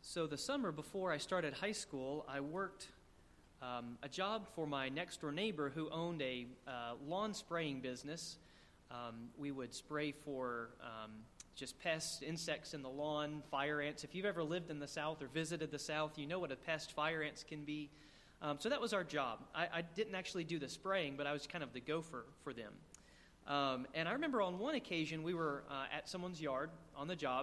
So the summer before I started high school, I worked a job for my next-door neighbor who owned a lawn spraying business. We would spray for just pests, insects in the lawn, fire ants. If you've ever lived in the South or visited the South, you know what a pest fire ants can be. So that was our job. I didn't actually do the spraying, but I was kind of the gopher for them. And I remember on one occasion we were at someone's yard on the job,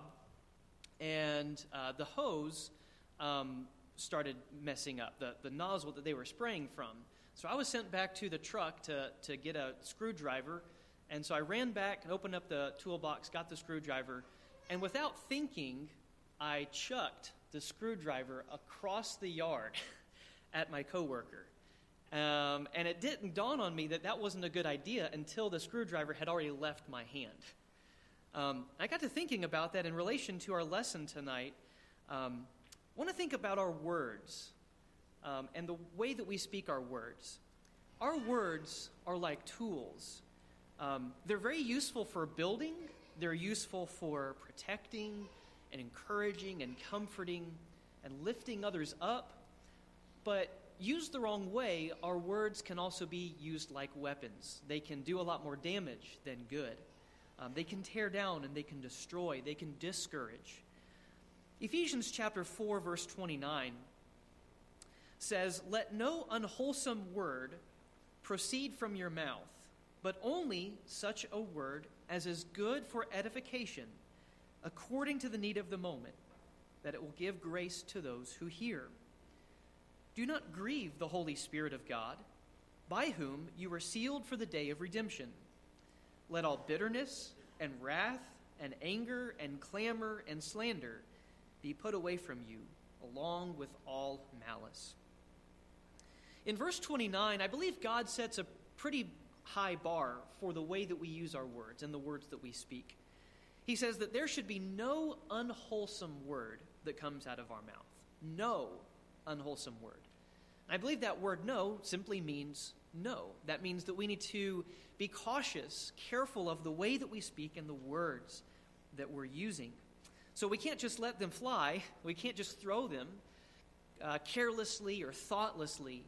and the hose started messing up, the nozzle that they were spraying from. So I was sent back to the truck to get a screwdriver, and so I ran back and opened up the toolbox, got the screwdriver, and without thinking, I chucked the screwdriver across the yard at my coworker. And it didn't dawn on me that that wasn't a good idea until the screwdriver had already left my hand. I got to thinking about that in relation to our lesson tonight. I want to think about our words and the way that we speak our words. Our words are like tools. They're very useful for building. They're useful for protecting and encouraging and comforting and lifting others up. But used the wrong way, our words can also be used like weapons. They can do a lot more damage than good. They can tear down and they can destroy. They can discourage. Ephesians chapter 4, verse 29 says, "Let no unwholesome word proceed from your mouth, but only such a word as is good for edification, according to the need of the moment, that it will give grace to those who hear. Do not grieve the Holy Spirit of God, by whom you were sealed for the day of redemption. Let all bitterness and wrath and anger and clamor and slander be put away from you, along with all malice." In verse 29, I believe God sets a pretty high bar for the way that we use our words and the words that we speak. He says that there should be no unwholesome word that comes out of our mouth. No unwholesome word. I believe that word "no" simply means no. That means that we need to be cautious, careful of the way that we speak and the words that we're using. So we can't just let them fly. We can't just throw them carelessly or thoughtlessly,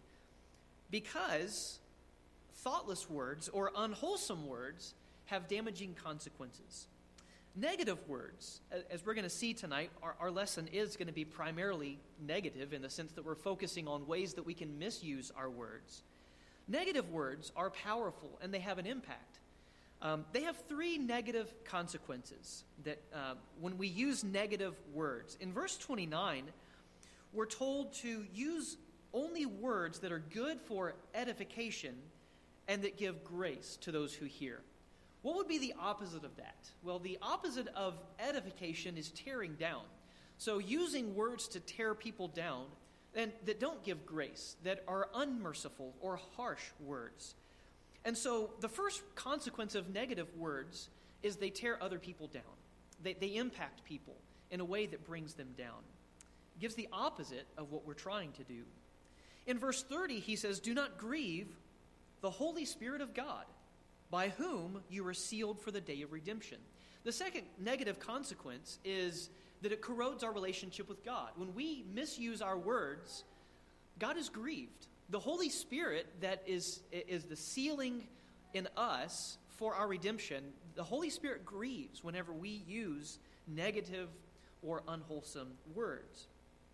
because thoughtless words or unwholesome words have damaging consequences. Negative words, as we're going to see tonight, our lesson is going to be primarily negative in the sense that we're focusing on ways that we can misuse our words. Negative words are powerful and they have an impact. They have three negative consequences that when we use negative words. In verse 29, we're told to use only words that are good for edification and that give grace to those who hear. What would be the opposite of that? Well, the opposite of edification is tearing down. So using words to tear people down and that don't give grace, that are unmerciful or harsh words. And so the first consequence of negative words is they tear other people down. They impact people in a way that brings them down. It gives the opposite of what we're trying to do. In verse 30, he says, "Do not grieve the Holy Spirit of God, by whom you were sealed for the day of redemption." The second negative consequence is that it corrodes our relationship with God. When we misuse our words, God is grieved. The Holy Spirit that is the sealing in us for our redemption, the Holy Spirit grieves whenever we use negative or unwholesome words.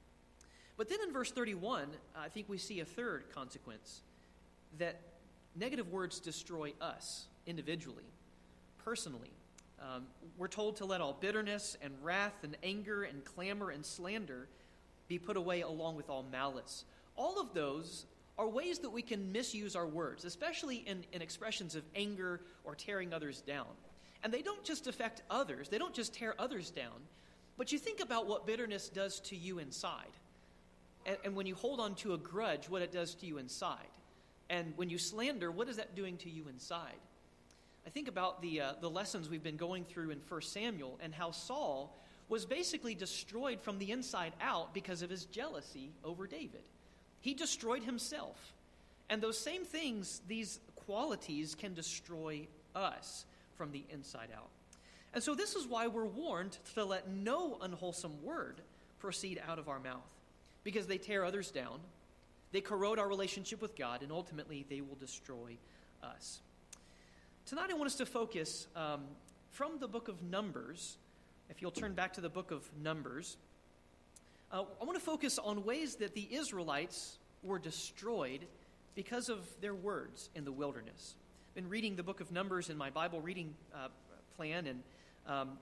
But then in verse 31, I think we see a third consequence, that negative words destroy us individually, personally. We're told to let all bitterness and wrath and anger and clamor and slander be put away along with all malice. All of those are ways that we can misuse our words, especially in expressions of anger or tearing others down. And they don't just affect others. They don't just tear others down. But you think about what bitterness does to you inside. And when you hold on to a grudge, what it does to you inside. And when you slander, what is that doing to you inside? I think about the lessons we've been going through in 1 Samuel and how Saul was basically destroyed from the inside out because of his jealousy over David. He destroyed himself. And those same things, these qualities, can destroy us from the inside out. And so this is why we're warned to let no unwholesome word proceed out of our mouth, because they tear others down, they corrode our relationship with God, and ultimately they will destroy us. Tonight I want us to focus from the book of Numbers. If you'll turn back to the book of Numbers, I want to focus on ways that the Israelites were destroyed because of their words in the wilderness. I've been reading the book of Numbers in my Bible reading plan, and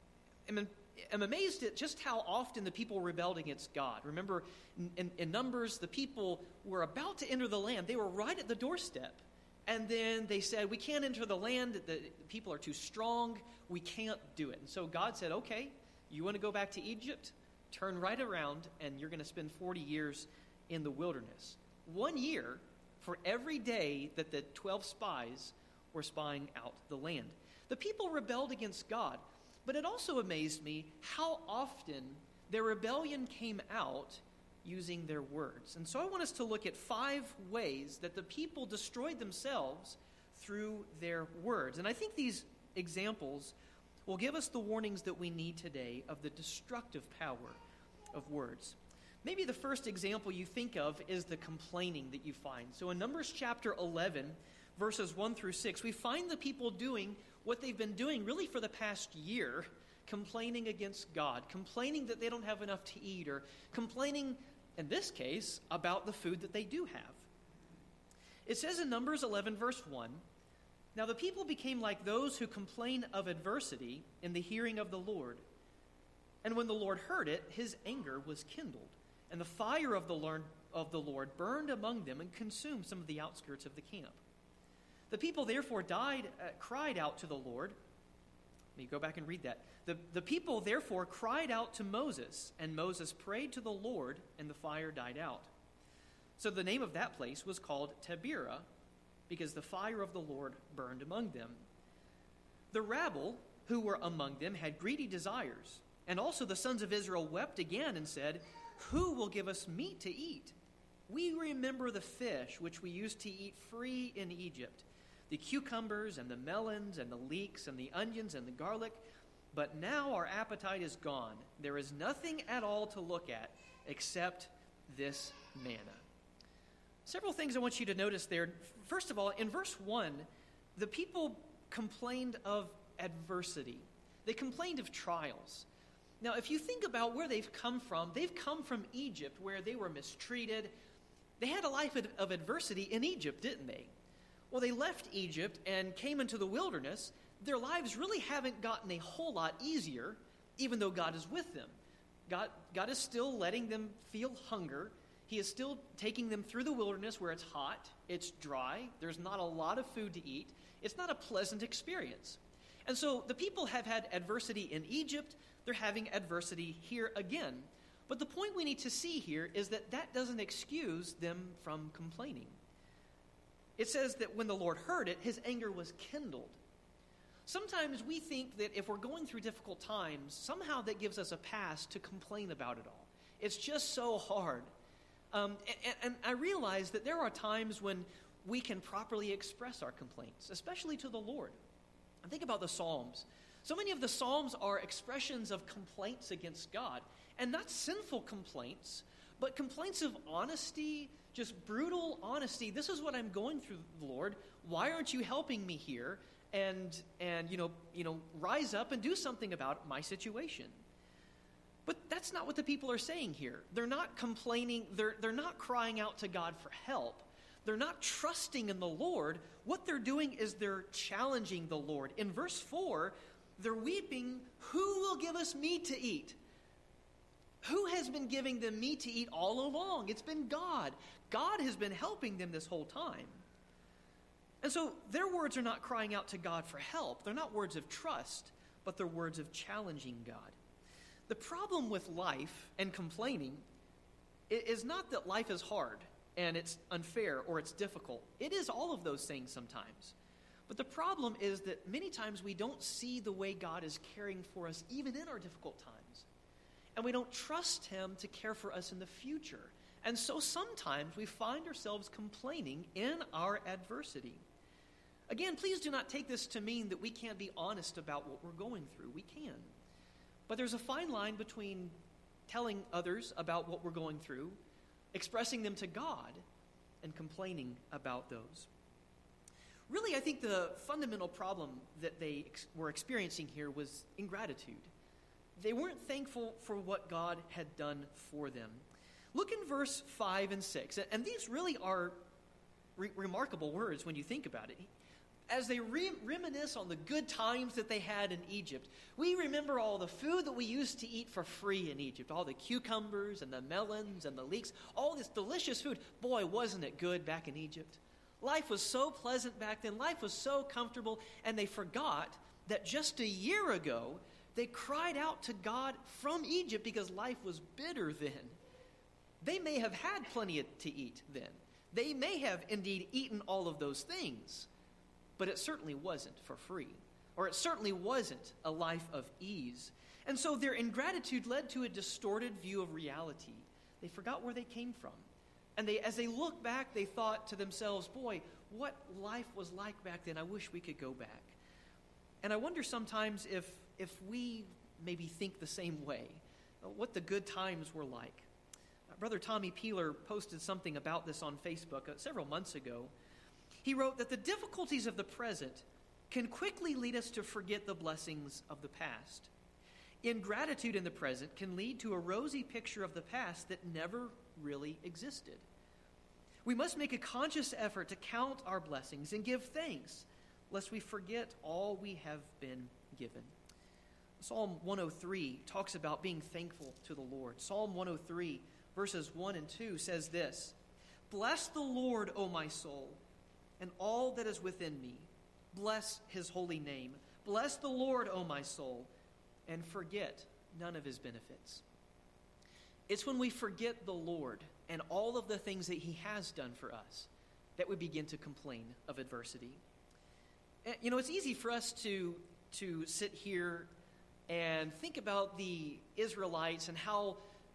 I'm amazed at just how often the people rebelled against God. Remember, in Numbers, the people were about to enter the land. They were right at the doorstep. And then they said, we can't enter the land. The people are too strong. We can't do it. And so God said, okay, you want to go back to Egypt? Turn right around, and you're going to spend 40 years in the wilderness. 1 year for every day that the 12 spies were spying out the land. The people rebelled against God. But it also amazed me how often their rebellion came out using their words. And so I want us to look at 5 ways that the people destroyed themselves through their words. And I think these examples will give us the warnings that we need today of the destructive power of words. Maybe the first example you think of is the complaining that you find. So in Numbers chapter 11, verses 1 through 6, we find the people doing what they've been doing really for the past year, complaining against God, complaining that they don't have enough to eat, or complaining, in this case, about the food that they do have. It says in Numbers 11, verse 1, "Now the people became like those who complain of adversity in the hearing of the Lord. And when the Lord heard it, his anger was kindled, and the fire of the Lord burned among them and consumed some of the outskirts of the camp. The people therefore cried out to the Lord." Let me go back and read that. The people therefore cried out to Moses, and Moses prayed to the Lord, and the fire died out. So the name of that place was called Taberah, because the fire of the Lord burned among them. The rabble who were among them had greedy desires, and also the sons of Israel wept again and said, "Who will give us meat to eat? We remember the fish which we used to eat free in Egypt, the cucumbers and the melons and the leeks and the onions and the garlic. But now our appetite is gone. There is nothing at all to look at except this manna." Several things I want you to notice there. First of all, in verse 1, the people complained of adversity. They complained of trials. Now, if you think about where they've come from Egypt, where they were mistreated. They had a life of adversity in Egypt, didn't they? Well, they left Egypt and came into the wilderness. Their lives really haven't gotten a whole lot easier, even though God is with them. God is still letting them feel hunger. He is still taking them through the wilderness where it's hot, it's dry, there's not a lot of food to eat. It's not a pleasant experience. And so the people have had adversity in Egypt. They're having adversity here again. But the point we need to see here is that doesn't excuse them from complaining. It says that when the Lord heard it, his anger was kindled. Sometimes we think that if we're going through difficult times, somehow that gives us a pass to complain about it all. It's just so hard. And I realize that there are times when we can properly express our complaints, especially to the Lord. And think about the Psalms. So many of the Psalms are expressions of complaints against God. And not sinful complaints, but complaints of honesty, just brutal honesty. This is what I'm going through, Lord. Why aren't you helping me here? And rise up and do something about my situation. But that's not what the people are saying here. They're not complaining. They're not crying out to God for help. They're not trusting in the Lord. What they're doing is they're challenging the Lord. In verse 4, they're weeping, "Who will give us meat to eat?" Who has been giving them meat to eat all along? It's been God. God has been helping them this whole time. And so their words are not crying out to God for help. They're not words of trust, but they're words of challenging God. The problem with life and complaining is not that life is hard and it's unfair or it's difficult. It is all of those things sometimes. But the problem is that many times we don't see the way God is caring for us even in our difficult times. And we don't trust him to care for us in the future. And so sometimes we find ourselves complaining in our adversity. Again, please do not take this to mean that we can't be honest about what we're going through. We can. But there's a fine line between telling others about what we're going through, expressing them to God, and complaining about those. Really, I think the fundamental problem that they were experiencing here was ingratitude. They weren't thankful for what God had done for them. Look in verse 5 and 6, and these really are remarkable words when you think about it. As they reminisce on the good times that they had in Egypt, we remember all the food that we used to eat for free in Egypt, all the cucumbers and the melons and the leeks, all this delicious food. Boy, wasn't it good back in Egypt. Life was so pleasant back then. Life was so comfortable, and they forgot that just a year ago, they cried out to God from Egypt because life was bitter then. They may have had plenty to eat then. They may have indeed eaten all of those things, but it certainly wasn't for free, or it certainly wasn't a life of ease. And so their ingratitude led to a distorted view of reality. They forgot where they came from. And as they look back, they thought to themselves, boy, what life was like back then. I wish we could go back. And I wonder sometimes if we maybe think the same way, what the good times were like. Brother Tommy Peeler posted something about this on Facebook several months ago. He wrote that the difficulties of the present can quickly lead us to forget the blessings of the past. Ingratitude in the present can lead to a rosy picture of the past that never really existed. We must make a conscious effort to count our blessings and give thanks, lest we forget all we have been given. Psalm 103 talks about being thankful to the Lord. Psalm 103, verses 1 and 2 says this, "Bless the Lord, O my soul, and all that is within me. Bless his holy name. Bless the Lord, O my soul, and forget none of his benefits." It's when we forget the Lord and all of the things that he has done for us that we begin to complain of adversity. And, it's easy for us to sit here and think about the Israelites and how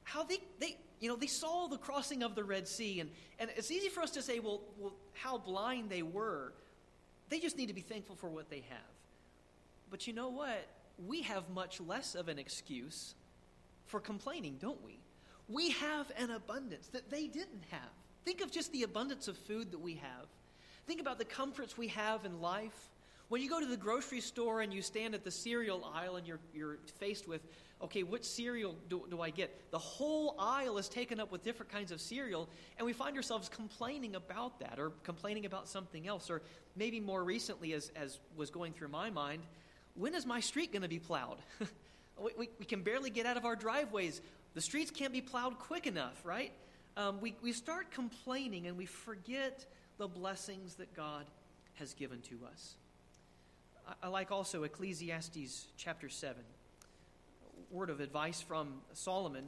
they saw the crossing of the Red Sea, and it's easy for us to say, well, how blind they were. They just need to be thankful for what they have. But you know what? We have much less of an excuse for complaining, don't we? We have an abundance that they didn't have. Think of just the abundance of food that we have. Think about the comforts we have in life. When you go to the grocery store and you stand at the cereal aisle and you're faced with, okay, which cereal do I get? The whole aisle is taken up with different kinds of cereal, and we find ourselves complaining about that or complaining about something else. Or maybe more recently, as was going through my mind, when is my street going to be plowed? we can barely get out of our driveways. The streets can't be plowed quick enough, right? We start complaining and we forget the blessings that God has given to us. I like also Ecclesiastes chapter 7. Word of advice from Solomon.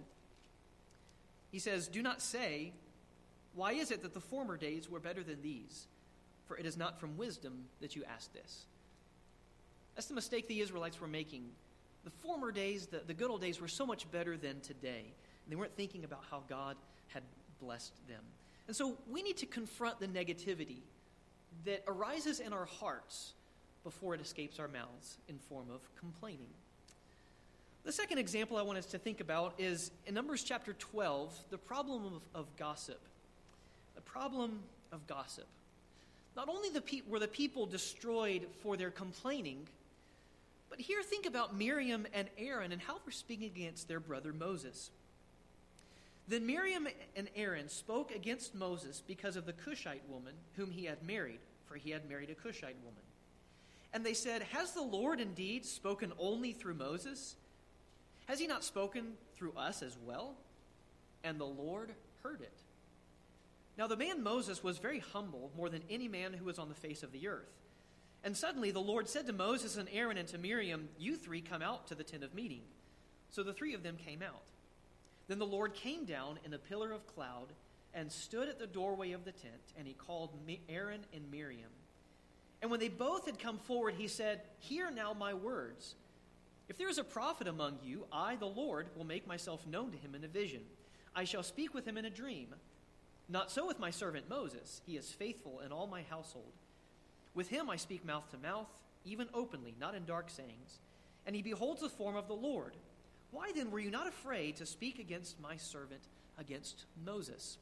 He says, "Do not say, 'Why is it that the former days were better than these?' For it is not from wisdom that you ask this." That's the mistake the Israelites were making. The former days, the good old days, were so much better than today. And they weren't thinking about how God had blessed them. And so we need to confront the negativity that arises in our hearts before it escapes our mouths in form of complaining. The second example I want us to think about is in Numbers chapter 12, the problem of gossip. The problem of gossip. Not only were the people destroyed for their complaining, but here think about Miriam and Aaron and how they're speaking against their brother Moses. Then Miriam and Aaron spoke against Moses because of the Cushite woman whom he had married, for he had married a Cushite woman. And they said, "Has the Lord indeed spoken only through Moses? Has he not spoken through us as well?" And the Lord heard it. Now the man Moses was very humble, more than any man who was on the face of the earth. And suddenly the Lord said to Moses and Aaron and to Miriam, "You three come out to the tent of meeting." So the three of them came out. Then the Lord came down in a pillar of cloud and stood at the doorway of the tent, and he called Aaron and Miriam. And when they both had come forward, he said, "Hear now my words. If there is a prophet among you, I, the Lord, will make myself known to him in a vision. I shall speak with him in a dream. Not so with my servant Moses. He is faithful in all my household. With him I speak mouth to mouth, even openly, not in dark sayings. And he beholds the form of the Lord. Why then were you not afraid to speak against my servant, against Moses?"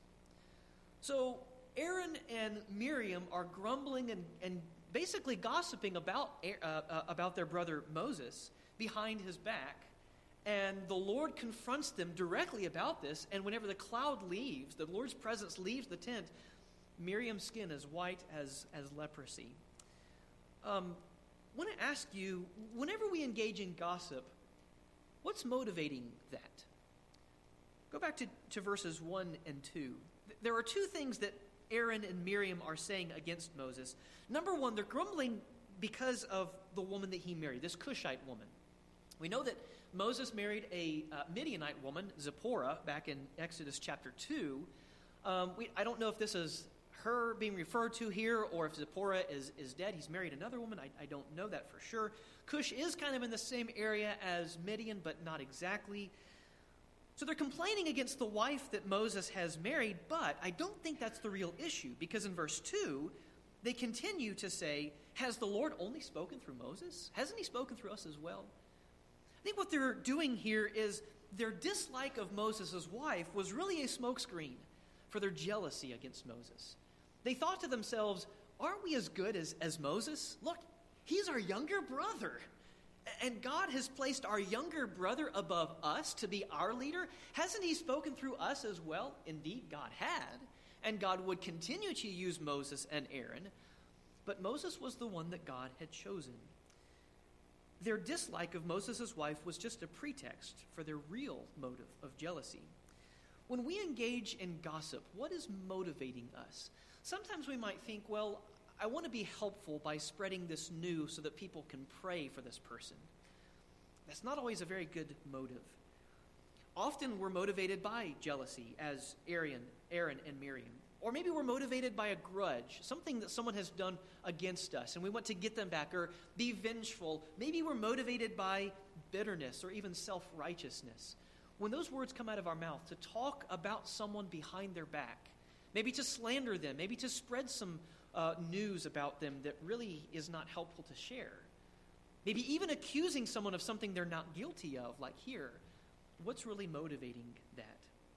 So Aaron and Miriam are grumbling and basically gossiping about their brother Moses behind his back. And the Lord confronts them directly about this. And whenever the cloud leaves, the Lord's presence leaves the tent, Miriam's skin is white as leprosy. I want to ask you, whenever we engage in gossip, what's motivating that? Go back to verses 1 and 2. There are two things that Aaron and Miriam are saying against Moses. Number one, they're grumbling because of the woman that he married, this Cushite woman. We know that Moses married a Midianite woman, Zipporah, back in Exodus chapter 2. I don't know if this is her being referred to here or if Zipporah is dead. He's married another woman. I don't know that for sure. Cush is kind of in the same area as Midian, but not exactly. So they're complaining against the wife that Moses has married, but I don't think that's the real issue, because in verse 2, they continue to say, "Has the Lord only spoken through Moses? Hasn't he spoken through us as well?" I think what they're doing here is their dislike of Moses' wife was really a smokescreen for their jealousy against Moses. They thought to themselves, aren't we as good as Moses? Look, he's our younger brother. And God has placed our younger brother above us to be our leader. Hasn't he spoken through us as well? Indeed, God had. And God would continue to use Moses and Aaron. But Moses was the one that God had chosen. Their dislike of Moses' wife was just a pretext for their real motive of jealousy. When we engage in gossip, what is motivating us? Sometimes we might think, well, I want to be helpful by spreading this news so that people can pray for this person. That's not always a very good motive. Often we're motivated by jealousy, as Aaron and Miriam. Or maybe we're motivated by a grudge, something that someone has done against us, and we want to get them back or be vengeful. Maybe we're motivated by bitterness or even self-righteousness. When those words come out of our mouth to talk about someone behind their back, maybe to slander them, maybe to spread some news about them that really is not helpful to share, maybe even accusing someone of something they're not guilty of, like here, what's really motivating that?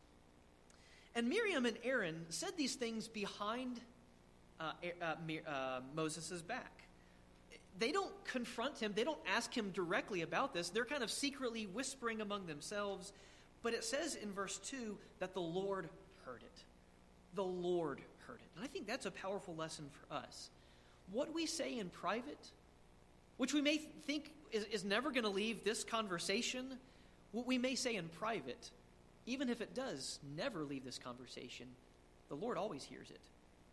And Miriam and Aaron said these things behind Moses' back. They don't confront him. They don't ask him directly about this. They're kind of secretly whispering among themselves. But it says in verse 2 that the Lord heard it. The Lord heard it. And I think that's a powerful lesson for us. What we say in private, which we may think is never going to leave this conversation, what we may say in private, even if it does never leave this conversation, the Lord always hears it.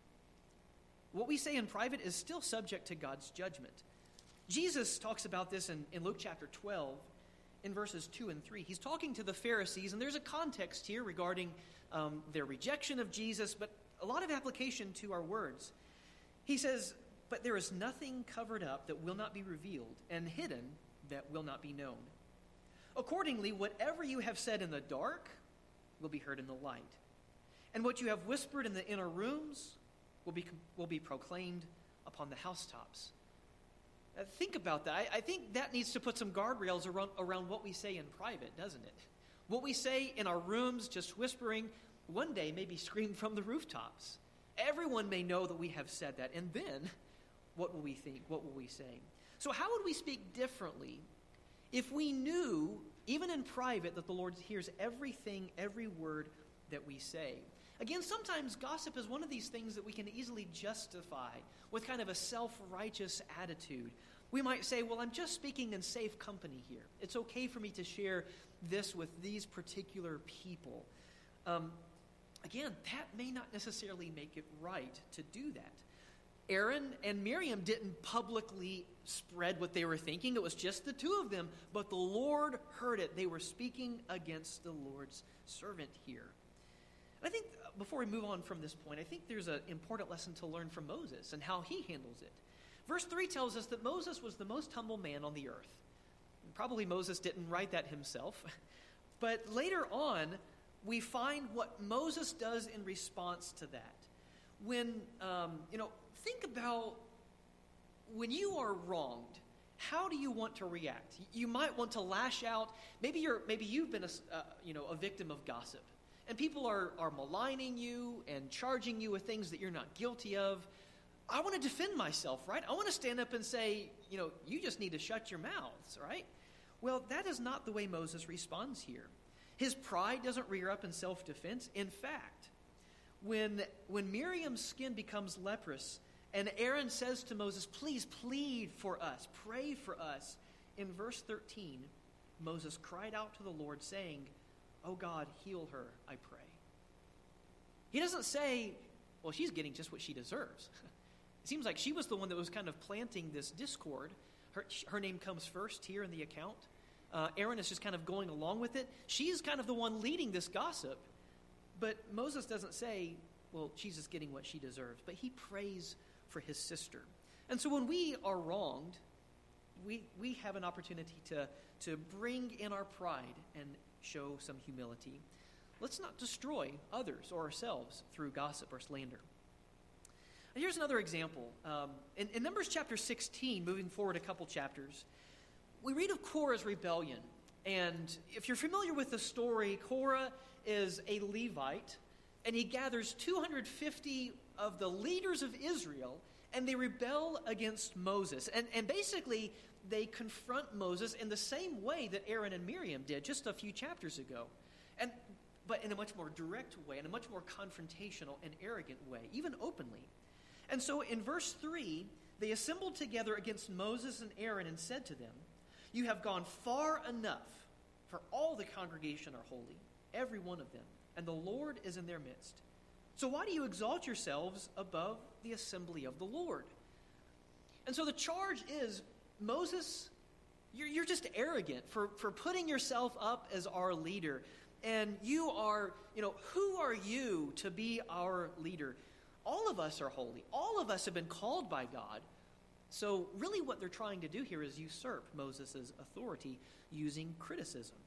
What we say in private is still subject to God's judgment. Jesus talks about this in Luke chapter 12, in verses 2 and 3. He's talking to the Pharisees, and there's a context here regarding their rejection of Jesus, but a lot of application to our words. He says, "But there is nothing covered up that will not be revealed, and hidden that will not be known. Accordingly, whatever you have said in the dark will be heard in the light, and what you have whispered in the inner rooms will be proclaimed upon the housetops." Think about that. I think that needs to put some guardrails around what we say in private, doesn't it? What we say in our rooms, just whispering, one day may be screamed from the rooftops. Everyone may know that we have said that, and then what will we think? What will we say? So how would we speak differently if we knew, even in private, that the Lord hears everything, every word that we say? Again, sometimes gossip is one of these things that we can easily justify with kind of a self-righteous attitude. We might say, well, I'm just speaking in safe company here. It's okay for me to share this with these particular people. Again, that may not necessarily make it right to do that. Aaron and Miriam didn't publicly spread what they were thinking. It was just the two of them, but the Lord heard it. They were speaking against the Lord's servant here. I think before we move on from this point, I think there's an important lesson to learn from Moses and how he handles it. Verse 3 tells us that Moses was the most humble man on the earth. And probably Moses didn't write that himself. But later on, we find what Moses does in response to that. When, think about when you are wronged how do you want to react? You might want to lash out. Maybe you've been a victim of gossip, and people are maligning you and charging you with things that you're not guilty of. I want to defend myself, right? I want to stand up and say, you just need to shut your mouths, right? Well, that is not the way Moses responds here. His pride doesn't rear up in self-defense. In fact, when Miriam's skin becomes leprous and Aaron says to Moses, please plead for us, pray for us, in verse 13, Moses cried out to the Lord saying, oh God, heal her, I pray. He doesn't say, well, she's getting just what she deserves. It seems like she was the one that was kind of planting this discord. Her name comes first here in the account. Aaron is just kind of going along with it. She's kind of the one leading this gossip. But Moses doesn't say, well, she's just getting what she deserves. But he prays for his sister. And so when we are wronged, we have an opportunity to bring in our pride and show some humility. Let's not destroy others or ourselves through gossip or slander. And here's another example. In Numbers chapter 16, moving forward a couple chapters, we read of Korah's rebellion. And if you're familiar with the story, Korah is a Levite, and he gathers 250 of the leaders of Israel, and they rebel against Moses. And basically, they confront Moses in the same way that Aaron and Miriam did just a few chapters ago. But in a much more direct way, in a much more confrontational and arrogant way, even openly. And so in verse 3, they assembled together against Moses and Aaron and said to them, you have gone far enough, for all the congregation are holy, every one of them, and the Lord is in their midst. So why do you exalt yourselves above the assembly of the Lord? And so the charge is, Moses, you're just arrogant for putting yourself up as our leader. And you are, who are you to be our leader? All of us are holy. All of us have been called by God. So really what they're trying to do here is usurp Moses' authority using criticism.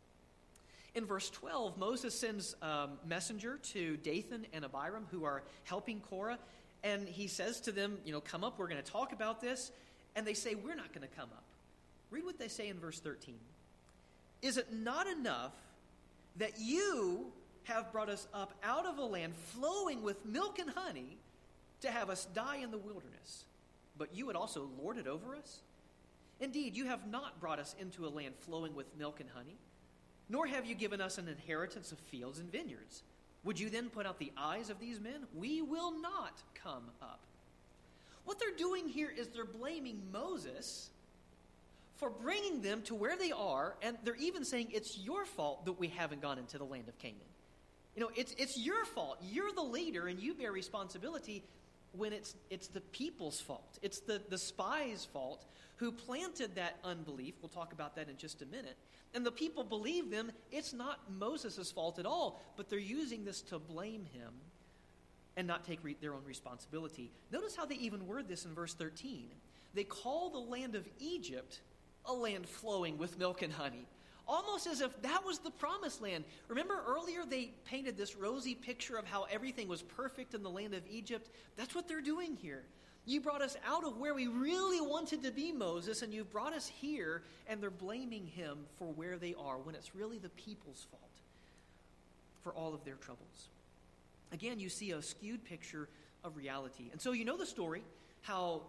In verse 12, Moses sends a messenger to Dathan and Abiram, who are helping Korah, and he says to them, come up, we're going to talk about this. And they say, we're not going to come up. Read what they say in verse 13. Is it not enough that you have brought us up out of a land flowing with milk and honey to have us die in the wilderness? But you would also lord it over us? Indeed, you have not brought us into a land flowing with milk and honey, nor have you given us an inheritance of fields and vineyards. Would you then put out the eyes of these men? We will not come up. What they're doing here is they're blaming Moses for bringing them to where they are, and they're even saying it's your fault that we haven't gone into the land of Canaan. It's your fault. You're the leader, and you bear responsibility when it's the people's fault. It's the spies' fault who planted that unbelief. We'll talk about that in just a minute. And the people believe them. It's not Moses' fault at all, but they're using this to blame him and not take their own responsibility. Notice how they even word this in verse 13. They call the land of Egypt a land flowing with milk and honey, almost as if that was the promised land. Remember earlier they painted this rosy picture of how everything was perfect in the land of Egypt? That's what they're doing here. You brought us out of where we really wanted to be, Moses, and you've brought us here, and they're blaming him for where they are when it's really the people's fault for all of their troubles. Again, you see a skewed picture of reality. And so you know the story, how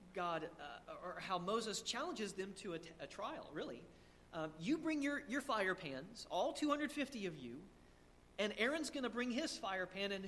how Moses challenges them to a trial, really. You bring your fire pans, all 250 of you, and Aaron's going to bring his fire pan, and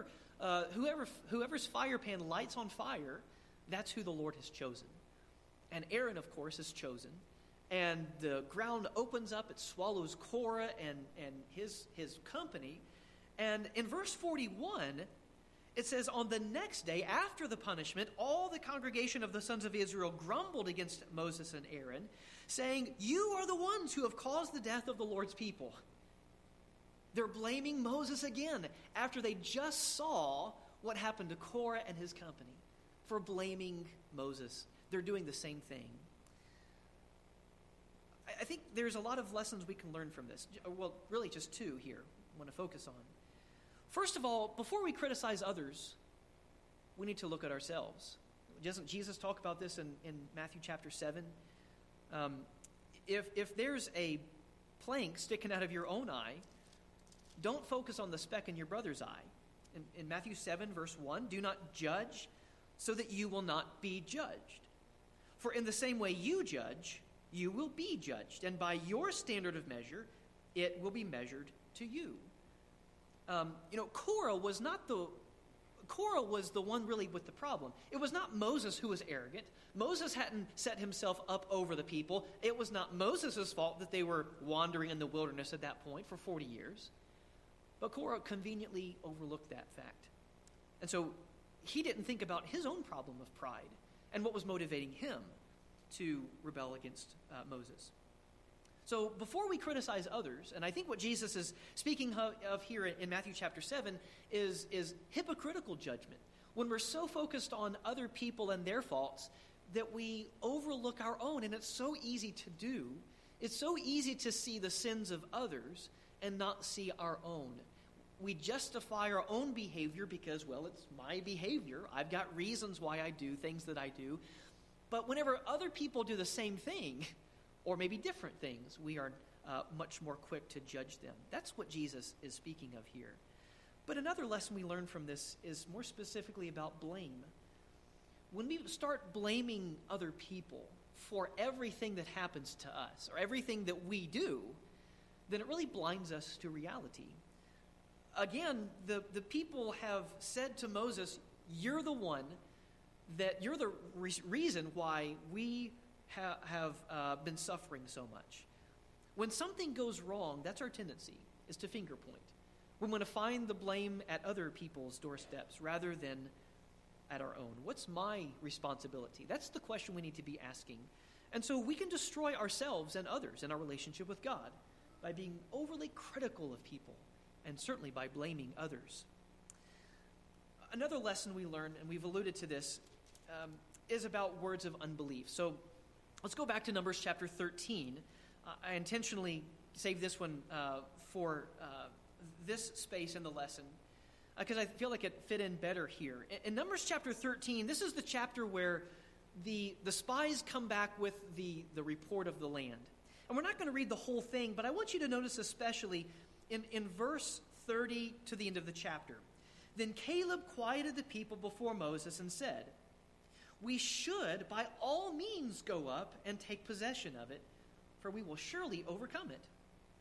whoever's fire pan lights on fire, that's who the Lord has chosen. And Aaron, of course, is chosen. And the ground opens up, it swallows Korah and his company. And in verse 41, it says, on the next day, after the punishment, all the congregation of the sons of Israel grumbled against Moses and Aaron, saying, you are the ones who have caused the death of the Lord's people. They're blaming Moses again after they just saw what happened to Korah and his company for blaming Moses. They're doing the same thing. I think there's a lot of lessons we can learn from this. Well, really just two here I want to focus on. First of all, before we criticize others, we need to look at ourselves. Doesn't Jesus talk about this in Matthew chapter 7? If there's a plank sticking out of your own eye, don't focus on the speck in your brother's eye. In Matthew 7, verse 1, do not judge so that you will not be judged. For in the same way you judge, you will be judged. And by your standard of measure, it will be measured to you. Korah was the one really with the problem. It was not Moses who was arrogant. Moses hadn't set himself up over the people. It was not Moses' fault that they were wandering in the wilderness at that point for 40 years. But Korah conveniently overlooked that fact. And so he didn't think about his own problem of pride and what was motivating him to rebel against Moses. So before we criticize others, and I think what Jesus is speaking of here in Matthew chapter 7 is hypocritical judgment. When we're so focused on other people and their faults that we overlook our own, and it's so easy to do. It's so easy to see the sins of others and not see our own. We justify our own behavior because, well, it's my behavior. I've got reasons why I do things that I do. But whenever other people do the same thing, or maybe different things, we are much more quick to judge them. That's what Jesus is speaking of here. But another lesson we learn from this is more specifically about blame. When we start blaming other people for everything that happens to us, or everything that we do, then it really blinds us to reality. Again, the people have said to Moses, you're the one you're the reason why we have been suffering so much. When something goes wrong, that's our tendency, is to finger point. We want to find the blame at other people's doorsteps rather than at our own. What's my responsibility? That's the question we need to be asking. And so we can destroy ourselves and others in our relationship with God by being overly critical of people, and certainly by blaming others. Another lesson we learn, and we've alluded to this, is about words of unbelief. So let's go back to Numbers chapter 13. I intentionally saved this one for this space in the lesson because I feel like it fit in better here. In Numbers chapter 13, this is the chapter where the spies come back with the report of the land. And we're not going to read the whole thing, but I want you to notice especially in verse 30 to the end of the chapter. Then Caleb quieted the people before Moses and said, we should by all means go up and take possession of it, for we will surely overcome it.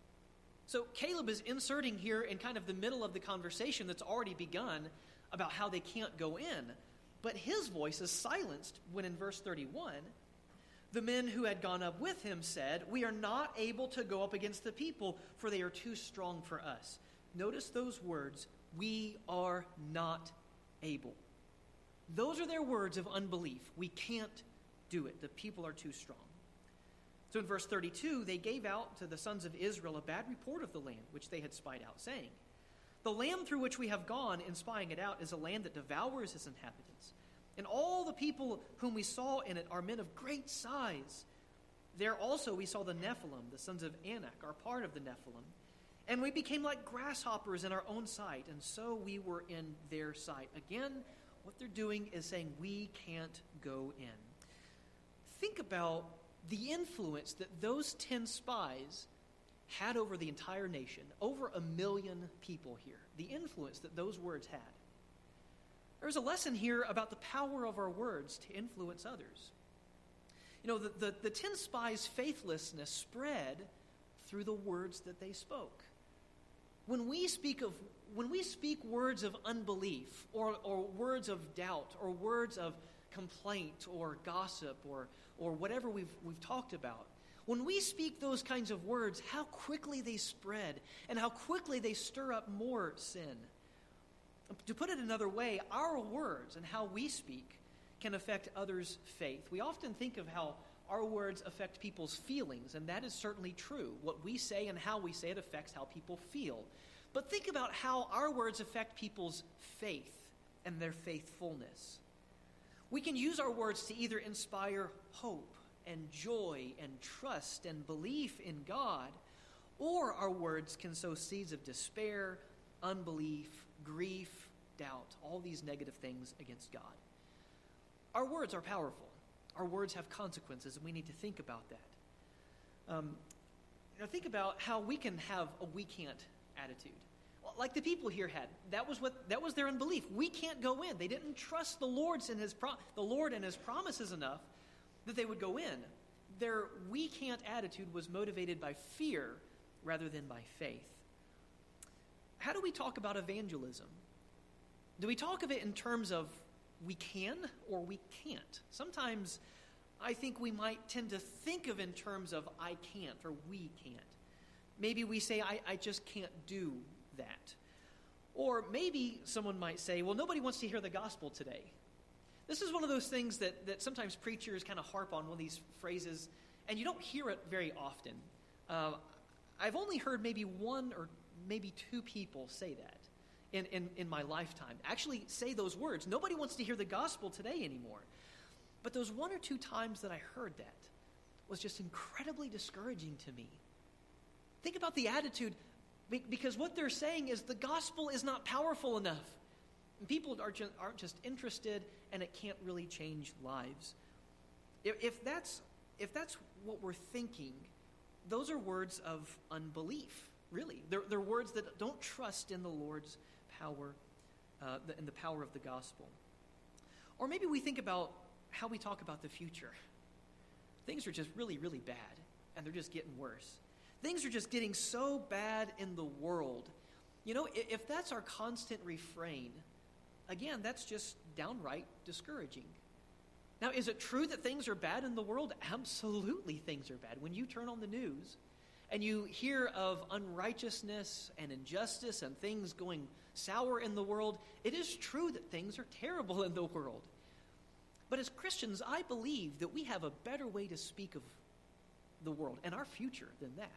So Caleb is inserting here in kind of the middle of the conversation that's already begun about how they can't go in. But his voice is silenced when in verse 31, the men who had gone up with him said, we are not able to go up against the people, for they are too strong for us. Notice those words, we are not able. Those are their words of unbelief. We can't do it. The people are too strong. So in verse 32, they gave out to the sons of Israel a bad report of the land which they had spied out, saying, the land through which we have gone in spying it out is a land that devours its inhabitants. And all the people whom we saw in it are men of great size. There also we saw the Nephilim, the sons of Anak, are part of the Nephilim. And we became like grasshoppers in our own sight, and so we were in their sight. Again, what they're doing is saying we can't go in. Think about the influence that those 10 spies had over the entire nation, over 1 million people here. The influence that those words had. There's a lesson here about the power of our words to influence others. You know, the 10 spies' faithlessness spread through the words that they spoke. When we speak words of unbelief or words of doubt or words of complaint or gossip or whatever we've talked about, when we speak those kinds of words, how quickly they spread and how quickly they stir up more sin. To put it another way, our words and how we speak can affect others' faith. We often think of how our words affect people's feelings, and that is certainly true. What we say and how we say it affects how people feel. But think about how our words affect people's faith and their faithfulness. We can use our words to either inspire hope and joy and trust and belief in God, or our words can sow seeds of despair, unbelief, grief, doubt, all these negative things against God. Our words are powerful. Our words have consequences, and we need to think about that. Think about how we can have a "we can't" attitude. Like the people here had. That was their unbelief. We can't go in. They didn't trust the Lord and His promises enough that they would go in. Their "we can't" attitude was motivated by fear rather than by faith. How do we talk about evangelism? Do we talk of it in terms of we can or we can't? Sometimes I think we might tend to think of in terms of I can't or we can't. Maybe we say, I just can't do that. Or maybe someone might say, well, nobody wants to hear the gospel today. This is one of those things that sometimes preachers kind of harp on, one of these phrases, and you don't hear it very often. I've only heard maybe one or maybe two people say that in my lifetime. Actually say those words. Nobody wants to hear the gospel today anymore. But those one or two times that I heard that was just incredibly discouraging to me. Think about the attitude, because what they're saying is the gospel is not powerful enough. And people aren't just interested, and it can't really change lives. If that's what we're thinking, those are words of unbelief, really. They're words that don't trust in the Lord's power, in the power of the gospel. Or maybe we think about how we talk about the future. Things are just really, really bad, and they're just getting worse. Things are just getting so bad in the world. If that's our constant refrain, again, that's just downright discouraging. Now, is it true that things are bad in the world? Absolutely things are bad. When you turn on the news and you hear of unrighteousness and injustice and things going sour in the world, it is true that things are terrible in the world. But as Christians, I believe that we have a better way to speak of the world and our future than that.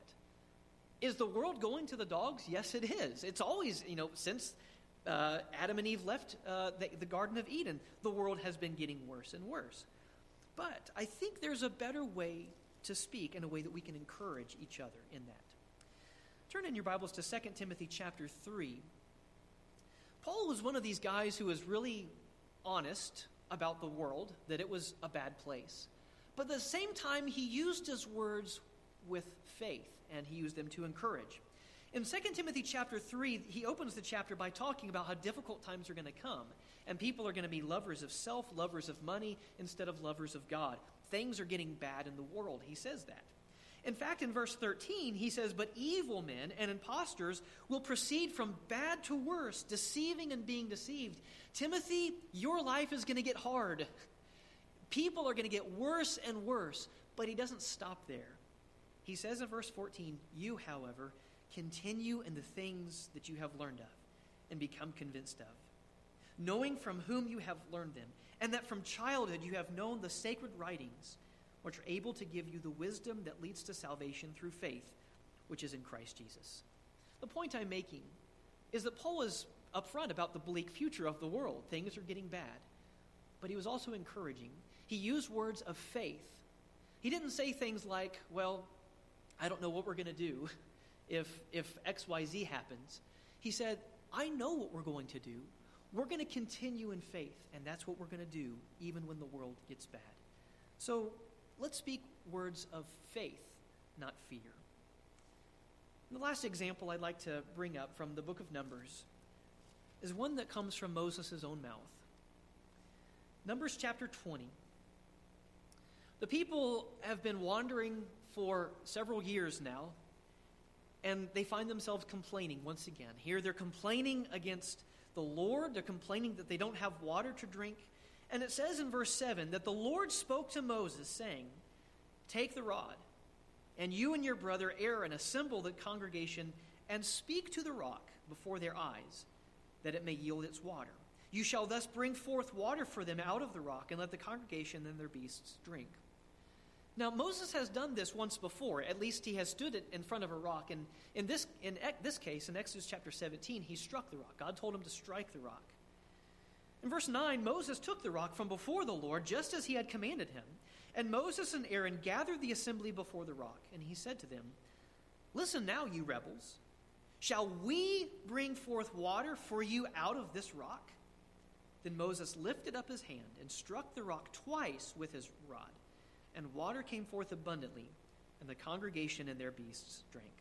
Is the world going to the dogs? Yes, it is. It's always, since Adam and Eve left the Garden of Eden, the world has been getting worse and worse. But I think there's a better way to speak in a way that we can encourage each other in that. Turn in your Bibles to 2 Timothy chapter 3. Paul was one of these guys who was really honest about the world, that it was a bad place. But at the same time, he used his words with faith, and he used them to encourage. In 2 Timothy chapter 3, he opens the chapter by talking about how difficult times are going to come, and people are going to be lovers of self, lovers of money, instead of lovers of God. Things are getting bad in the world. He says that. In fact, in verse 13, he says, "But evil men and impostors will proceed from bad to worse, deceiving and being deceived." Timothy, your life is going to get hard. People are going to get worse and worse, but he doesn't stop there. He says in verse 14, "You, however, continue in the things that you have learned of and become convinced of, knowing from whom you have learned them, and that from childhood you have known the sacred writings, which are able to give you the wisdom that leads to salvation through faith, which is in Christ Jesus." The point I'm making is that Paul is upfront about the bleak future of the world. Things are getting bad. But he was also encouraging. He used words of faith. He didn't say things like, well, I don't know what we're going to do if XYZ happens. He said, I know what we're going to do. We're going to continue in faith, and that's what we're going to do even when the world gets bad. So let's speak words of faith, not fear. And the last example I'd like to bring up from the book of Numbers is one that comes from Moses' own mouth. Numbers chapter 20. The people have been wandering for several years now, and they find themselves complaining once again. Here they're complaining against the Lord. They're complaining that they don't have water to drink. And it says in verse 7 that the Lord spoke to Moses, saying, "Take the rod, and you and your brother Aaron assemble the congregation and speak to the rock before their eyes, that it may yield its water. You shall thus bring forth water for them out of the rock, and let the congregation and their beasts drink." Now, Moses has done this once before. At least he has stood it in front of a rock. And in this case, in Exodus chapter 17, he struck the rock. God told him to strike the rock. In verse 9, Moses took the rock from before the Lord, just as he had commanded him. And Moses and Aaron gathered the assembly before the rock. And he said to them, "Listen now, you rebels. Shall we bring forth water for you out of this rock?" Then Moses lifted up his hand and struck the rock twice with his rod, and water came forth abundantly, and the congregation and their beasts drank.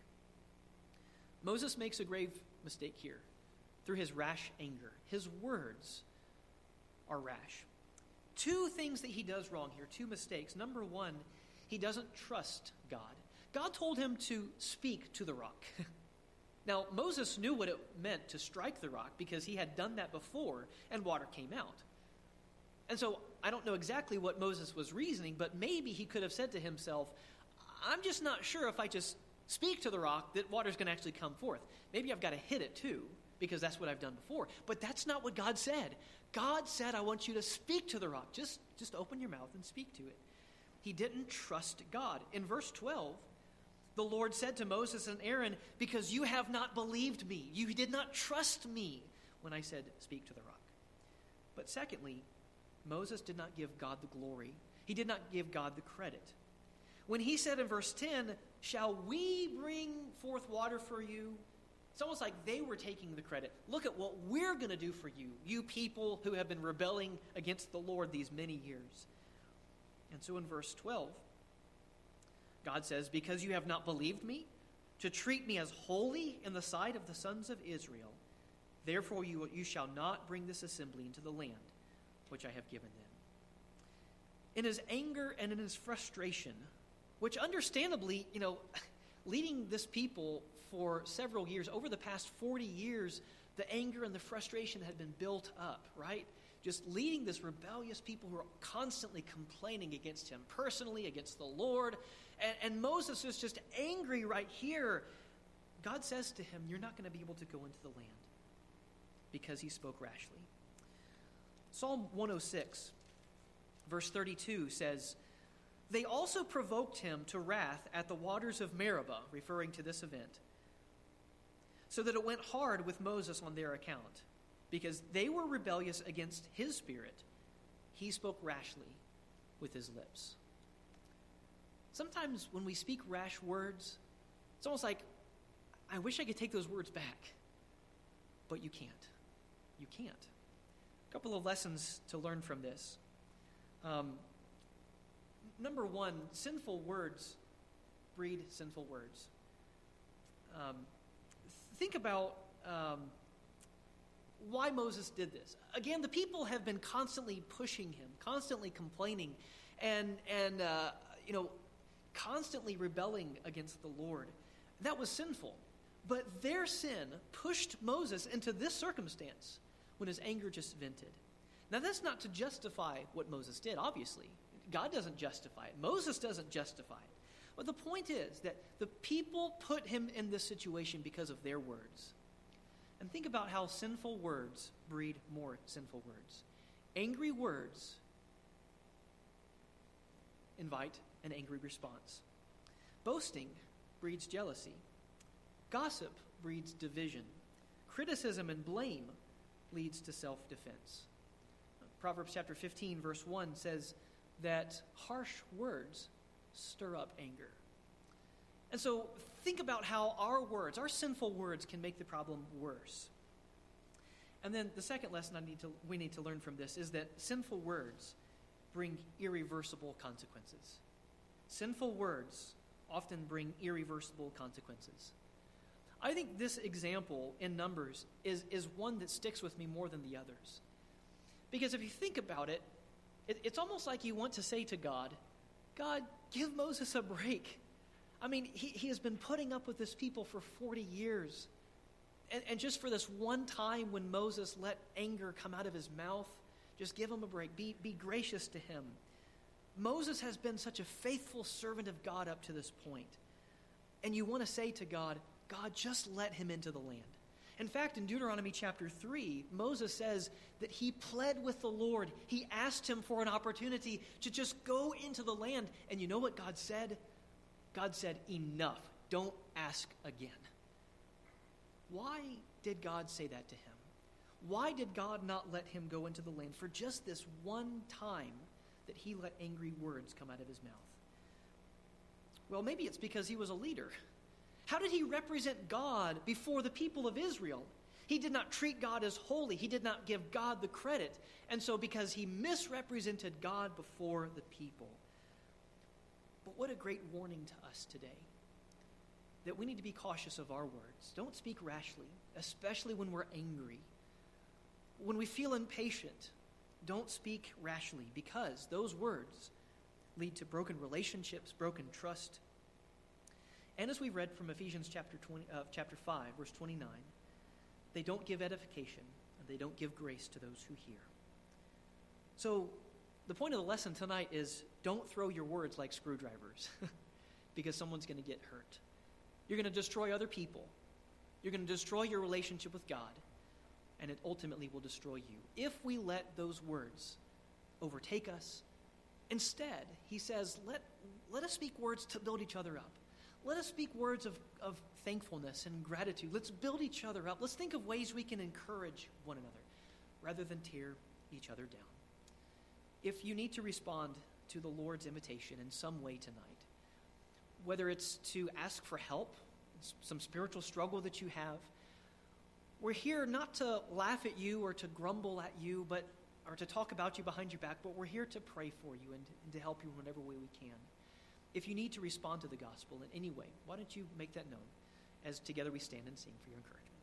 Moses makes a grave mistake here through his rash anger. His words are rash. Two things that he does wrong here, two mistakes. Number one, he doesn't trust God. God told him to speak to the rock. Now, Moses knew what it meant to strike the rock because he had done that before and water came out. And so I don't know exactly what Moses was reasoning, but maybe he could have said to himself, I'm just not sure if I just speak to the rock that water's going to actually come forth. Maybe I've got to hit it too, because that's what I've done before. But that's not what God said. God said, I want you to speak to the rock. Just open your mouth and speak to it. He didn't trust God. In verse 12, the Lord said to Moses and Aaron, because you have not believed me, you did not trust me when I said, speak to the rock. But secondly, Moses did not give God the glory. He did not give God the credit. When he said in verse 10, shall we bring forth water for you? It's almost like they were taking the credit. Look at what we're going to do for you, you people who have been rebelling against the Lord these many years. And so in verse 12, God says, because you have not believed me, to treat me as holy in the sight of the sons of Israel, therefore you shall not bring this assembly into the land which I have given them. In his anger and in his frustration, which understandably, leading this people for several years, over the past 40 years, the anger and the frustration had been built up, right? Just leading this rebellious people who are constantly complaining against him, personally, against the Lord. And Moses is just angry right here. God says to him, you're not going to be able to go into the land because he spoke rashly. Psalm 106, verse 32 says, they also provoked him to wrath at the waters of Meribah, referring to this event, so that it went hard with Moses on their account. Because they were rebellious against his spirit, he spoke rashly with his lips. Sometimes when we speak rash words, it's almost like, I wish I could take those words back. But you can't. You can't. A couple of lessons to learn from this. Number one, sinful words breed sinful words. Think about why Moses did this. Again, the people have been constantly pushing him, constantly complaining, and constantly rebelling against the Lord. That was sinful. But their sin pushed Moses into this circumstance when his anger just vented. Now, that's not to justify what Moses did, obviously. God doesn't justify it. Moses doesn't justify it. But the point is that the people put him in this situation because of their words. And think about how sinful words breed more sinful words. Angry words invite an angry response. Boasting breeds jealousy. Gossip breeds division. Criticism and blame leads to self-defense. Proverbs chapter 15, verse 1 says that harsh words stir up anger. And so think about how our words, our sinful words, can make the problem worse. And then the second lesson we need to learn from this is that sinful words bring irreversible consequences. Sinful words often bring irreversible consequences. I think this example in Numbers is one that sticks with me more than the others. Because if you think about it, it's almost like you want to say to God, God, give Moses a break. I mean, he has been putting up with this people for 40 years. And just for this one time when Moses let anger come out of his mouth, just give him a break. Be gracious to him. Moses has been such a faithful servant of God up to this point. And you want to say to God, God, just let him into the land. In fact, in Deuteronomy chapter 3, Moses says that he pled with the Lord. He asked him for an opportunity to just go into the land. And you know what God said? God said, enough. Don't ask again. Why did God say that to him? Why did God not let him go into the land for just this one time that he let angry words come out of his mouth? Well, maybe it's because he was a leader. How did he represent God before the people of Israel? He did not treat God as holy. He did not give God the credit. And so because he misrepresented God before the people. But what a great warning to us today, that we need to be cautious of our words. Don't speak rashly, especially when we're angry. When we feel impatient, don't speak rashly, because those words lead to broken relationships, broken trust. And as we read from Ephesians chapter 5, verse 29, they don't give edification, and they don't give grace to those who hear. So the point of the lesson tonight is don't throw your words like screwdrivers because someone's going to get hurt. You're going to destroy other people. You're going to destroy your relationship with God, and it ultimately will destroy you if we let those words overtake us. Instead, he says, let us speak words to build each other up. Let us speak words of thankfulness and gratitude. Let's build each other up. Let's think of ways we can encourage one another rather than tear each other down. If you need to respond to the Lord's invitation in some way tonight, whether it's to ask for help, some spiritual struggle that you have, we're here not to laugh at you or to grumble at you, or to talk about you behind your back, but we're here to pray for you and to help you in whatever way we can. If you need to respond to the gospel in any way, why don't you make that known as together we stand and sing for your encouragement.